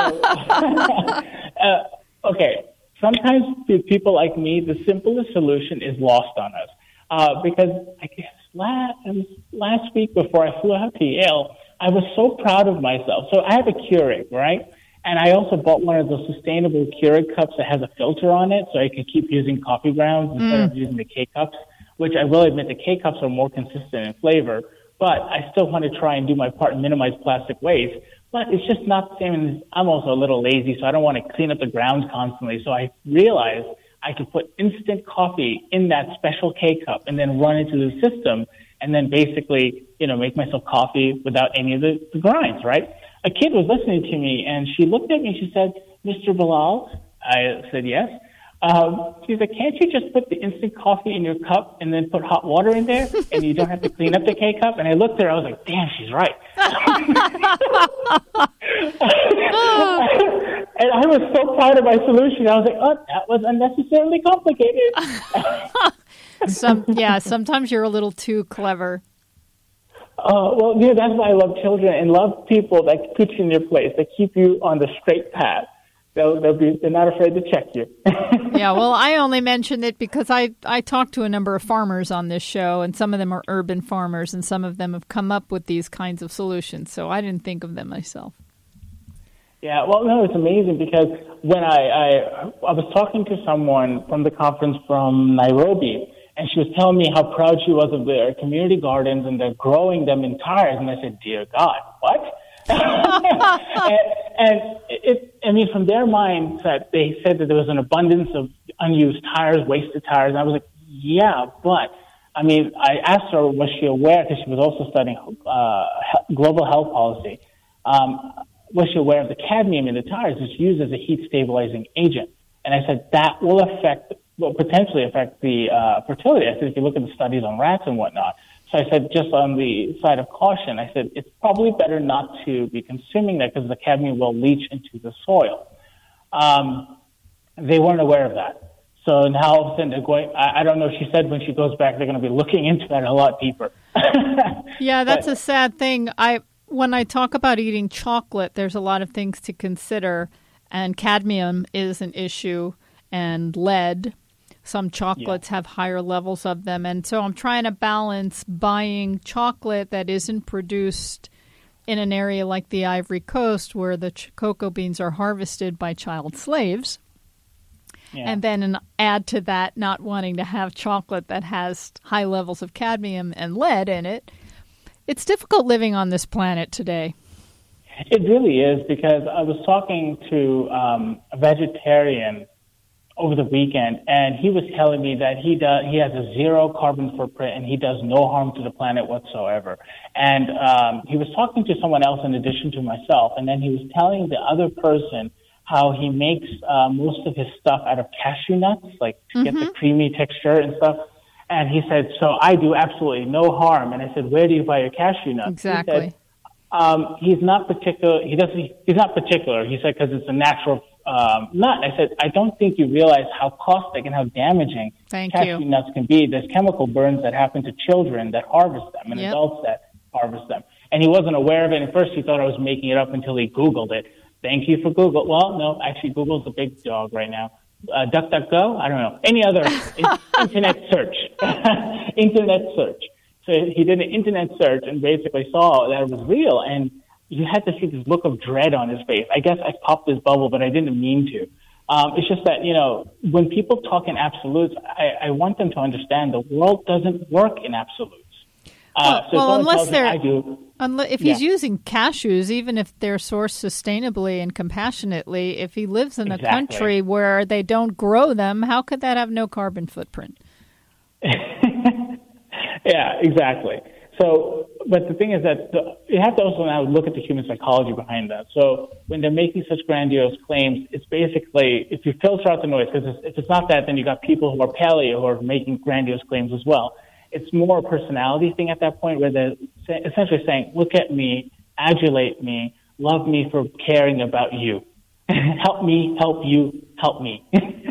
Okay, okay. Sometimes people like me, the simplest solution is lost on us. Because I guess last week before I flew out to Yale, I was so proud of myself. So I have a Keurig, right? And I also bought one of those sustainable Keurig cups that has a filter on it, so I can keep using coffee grounds instead of using the K-cups, which I will admit the K-cups are more consistent in flavor. But I still want to try and do my part and minimize plastic waste. But it's just not the same. And I'm also a little lazy, so I don't want to clean up the grounds constantly. So I realized I could put instant coffee in that special K-cup and then run into the system and then basically, make myself coffee without any of the grinds, right? A kid was listening to me, and she looked at me and she said, Mr. Bilal, I said yes. She said, can't you just put the instant coffee in your cup and then put hot water in there and you don't have to clean up the K-cup? And I looked at her, I was like, damn, she's right. And I was so proud of my solution. I was like, oh, that was unnecessarily complicated. Sometimes you're a little too clever. Well, that's why I love children and love people that put you in your place, that keep you on the straight path. They're not afraid to check you. Yeah, well, I only mentioned it because I talked to a number of farmers on this show, and some of them are urban farmers, and some of them have come up with these kinds of solutions, so I didn't think of them myself. Yeah, well, no, it's amazing because when I was talking to someone from the conference from Nairobi, and she was telling me how proud she was of their community gardens, and they're growing them in tires, and I said, dear God, what? From their mindset, they said that there was an abundance of unused tires, wasted tires. And I was like, yeah, but I asked her, was she aware, because she was also studying global health policy, was she aware of the cadmium in the tires? It's used as a heat stabilizing agent. And I said, that will potentially affect the fertility. I said, if you look at the studies on rats and whatnot. So I said, just on the side of caution, I said, it's probably better not to be consuming that because the cadmium will leach into the soil. They weren't aware of that. So now all of a sudden they're going, I don't know, she said when she goes back, they're going to be looking into that a lot deeper. Yeah, that's a sad thing. When I talk about eating chocolate, there's a lot of things to consider, and cadmium is an issue, and lead. Some chocolates have higher levels of them. And so I'm trying to balance buying chocolate that isn't produced in an area like the Ivory Coast where the cocoa beans are harvested by child slaves. Yeah. And then add to that not wanting to have chocolate that has high levels of cadmium and lead in it. It's difficult living on this planet today. It really is, because I was talking to a vegetarian over the weekend, and he was telling me that he has a zero carbon footprint and he does no harm to the planet whatsoever. And he was talking to someone else in addition to myself, and then he was telling the other person how he makes most of his stuff out of cashew nuts, like to get the creamy texture and stuff. And he said, so I do absolutely no harm. And I said, where do you buy your cashew nuts? Exactly. He said, he's not particular. He's not particular. He said, because it's a natural nut. I said, I don't think you realize how caustic and how damaging cashew nuts can be. There's chemical burns that happen to children that harvest them and adults that harvest them. And he wasn't aware of it. At first, he thought I was making it up until he Googled it. Thank you for Google. Well, no, actually, Google's a big dog right now. DuckDuckGo? I don't know. Any other internet search. Internet search. So he did an internet search and basically saw that it was real. And you had to see this look of dread on his face. I guess I popped this bubble, but I didn't mean to. It's just that, when people talk in absolutes, I want them to understand the world doesn't work in absolutes. If he's using cashews, even if they're sourced sustainably and compassionately, if he lives in a country where they don't grow them, how could that have no carbon footprint? Yeah, exactly. So, but the thing is that you have to also now look at the human psychology behind that. So when they're making such grandiose claims, it's basically, if you filter out the noise, because if it's not that, then you got people who are paleo who are making grandiose claims as well. It's more a personality thing at that point, where they're essentially saying, look at me, adulate me, love me for caring about you. Help me, help you, help me.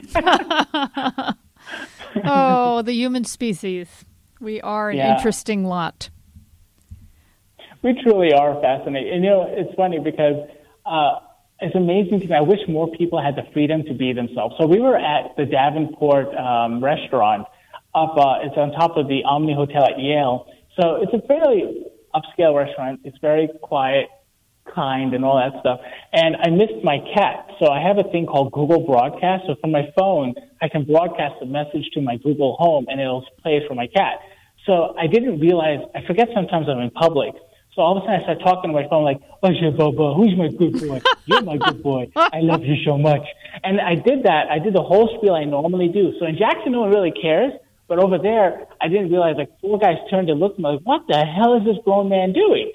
Oh, the human species. We are an interesting lot. We truly are fascinating. And, it's funny because it's amazing to me. I wish more people had the freedom to be themselves. So we were at the Davenport restaurant up. It's on top of the Omni Hotel at Yale. So it's a fairly upscale restaurant. It's very quiet, kind, and all that stuff. And I missed my cat. So I have a thing called Google Broadcast. So from my phone, I can broadcast a message to my Google Home, and it'll play it for my cat. So I didn't realize, I forget sometimes I'm in public. So all of a sudden I start talking to my phone like, who's my good boy? You're my good boy. I love you so much. And I did that. I did the whole spiel I normally do. So in Jackson, no one really cares. But over there, I didn't realize, like, four guys turned and looked at me like, what the hell is this grown man doing?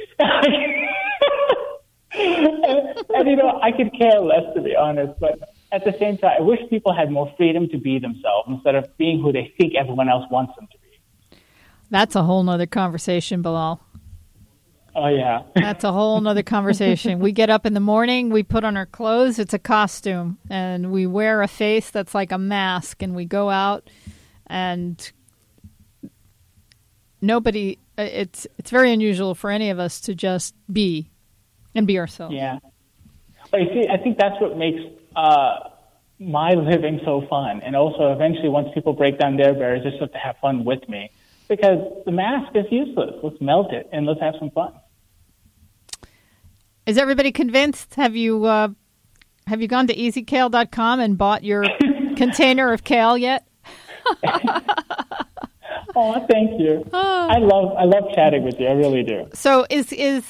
and I could care less, to be honest. But at the same time, I wish people had more freedom to be themselves instead of being who they think everyone else wants them to be. That's a whole nother conversation, Bilal. Oh, yeah. That's a whole nother conversation. We get up in the morning, we put on our clothes, it's a costume, and we wear a face that's like a mask, and we go out, and nobody, it's very unusual for any of us to just be and be ourselves. Yeah. But you see, I think that's what makes my living so fun. And also, eventually, once people break down their barriers, they just have to have fun with me. Because the mask is useless. Let's melt it and let's have some fun. Is everybody convinced? Have you gone to easykale.com and bought your container of kale yet? Oh, thank you. I love chatting with you. I really do. So is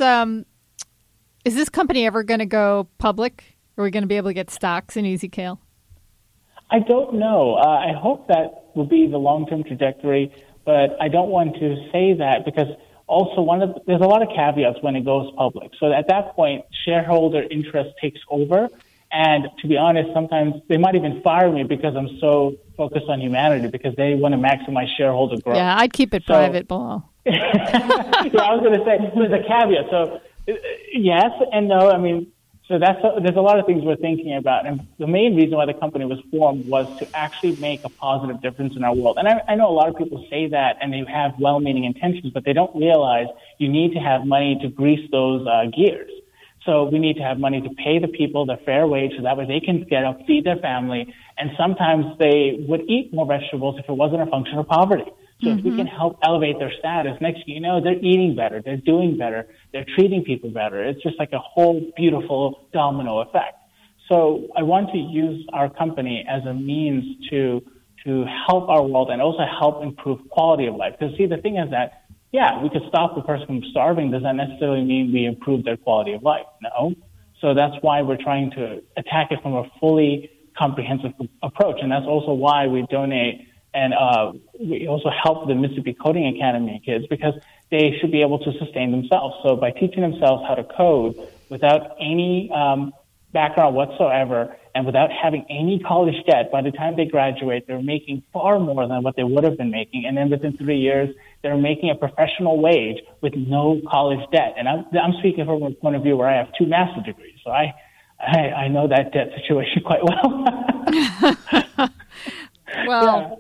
this company ever going to go public? Are we going to be able to get stocks in Easy Kale? I don't know. I hope that will be the long-term trajectory. But I don't want to say that because also there's a lot of caveats when it goes public. So at that point, shareholder interest takes over. And to be honest, sometimes they might even fire me because I'm so focused on humanity because they want to maximize shareholder growth. Yeah, I'd keep it private, Bilal. Yeah, I was going to say there's a caveat. So yes and no. I mean, so there's a lot of things we're thinking about. And the main reason why the company was formed was to actually make a positive difference in our world. And I know a lot of people say that and they have well-meaning intentions, but they don't realize you need to have money to grease those gears. So we need to have money to pay the people their fair wage so that way they can get up, feed their family. And sometimes they would eat more vegetables if it wasn't a function of poverty. So if we can help elevate their status, next thing you know, they're eating better, they're doing better, they're treating people better. It's just like a whole beautiful domino effect. So I want to use our company as a means to help our world and also help improve quality of life. Because see, the thing is that, yeah, we could stop the person from starving. Does that necessarily mean we improve their quality of life? No. So that's why we're trying to attack it from a fully comprehensive approach. And that's also why we donate and we also help the Mississippi Coding Academy kids, because they should be able to sustain themselves. So by teaching themselves how to code without any background whatsoever and without having any college debt, by the time they graduate, they're making far more than what they would have been making. And then within 3 years, they're making a professional wage with no college debt. And I'm speaking from a point of view where I have 2 master's degrees. So I know that debt situation quite well. Well,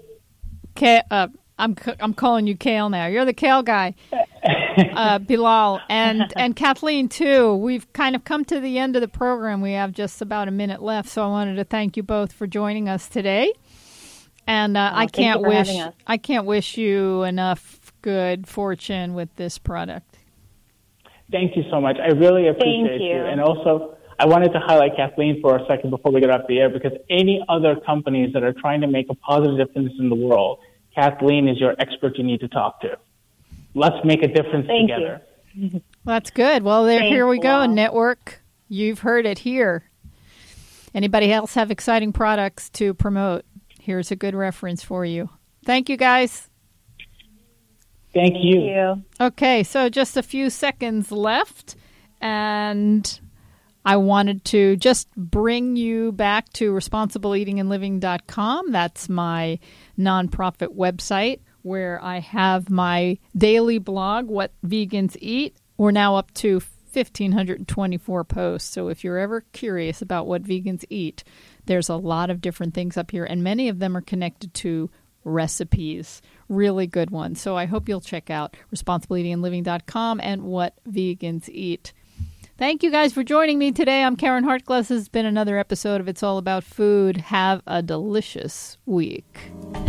I'm calling you Kale now. You're the Kale guy, Bilal, and Kathleen too. We've kind of come to the end of the program. We have just about a minute left, so I wanted to thank you both for joining us today. And I can't wish you enough good fortune with this product. Thank you so much. I really appreciate you. And also, I wanted to highlight Kathleen for a second before we get off the air, because any other companies that are trying to make a positive difference in the world, Kathleen is your expert you need to talk to. Let's make a difference together. Well, that's good. Well, here we go. Network, you've heard it here. Anybody else have exciting products to promote? Here's a good reference for you. Thank you, guys. Thank you. Okay, so just a few seconds left, and I wanted to just bring you back to responsibleeatingandliving.com. That's my nonprofit website where I have my daily blog, What Vegans Eat. We're now up to 1,524 posts. So if you're ever curious about what vegans eat, there's a lot of different things up here, and many of them are connected to recipes, really good ones. So I hope you'll check out responsibleeatingandliving.com and What Vegans Eat. Thank you guys for joining me today. I'm Karen Hartglass. This has been another episode of It's All About Food. Have a delicious week.